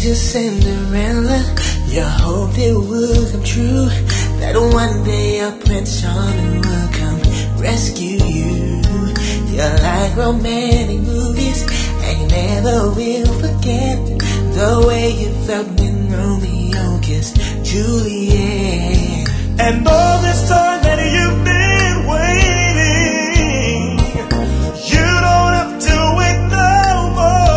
just Cinderella. You hoped it would come true, that one day your Prince Charming will come rescue you. You're like romantic movies, and you never will forget the way you felt when Romeo kissed Juliet. And all this time that you've been waiting, you don't have to wait no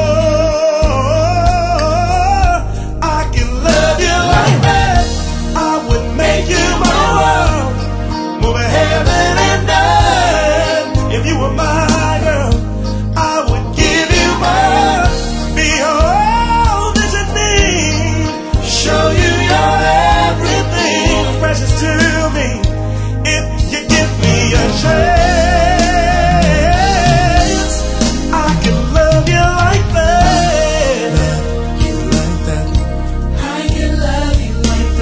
more. I can love you like that. I would make you my world, more than heaven and earth. If you were my girl, I would give you more, be all that you need, show you your everything, precious to me, if you give me a chance. I can love you like that. Love you like that. I can love you like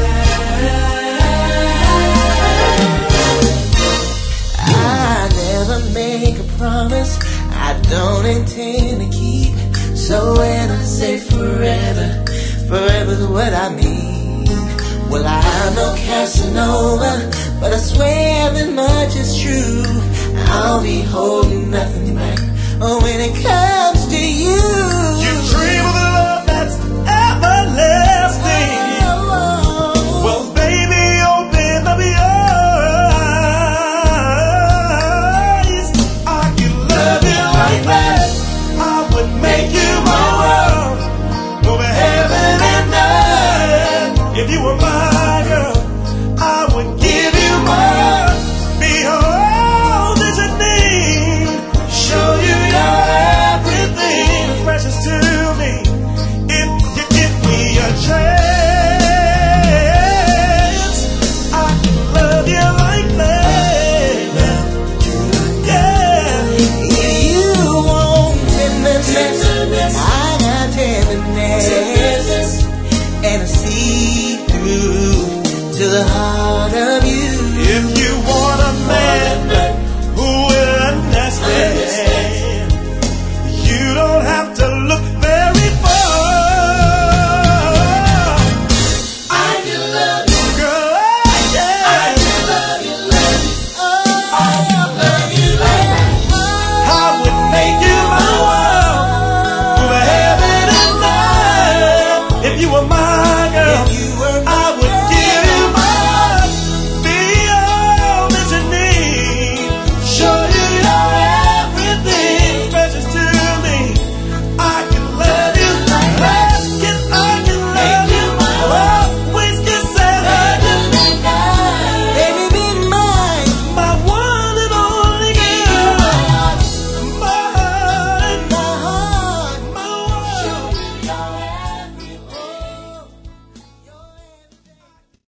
that. I never make a promise I don't intend to keep. So when I say forever, forever's what I mean. Well, I'm no Casanova, but I swear that much is true. I'll be holding nothing back when it comes to you. You dream of a love that's everlasting. Well, baby, open up your eyes. I can love you like that. I would make you my world, over heaven and earth. If you were my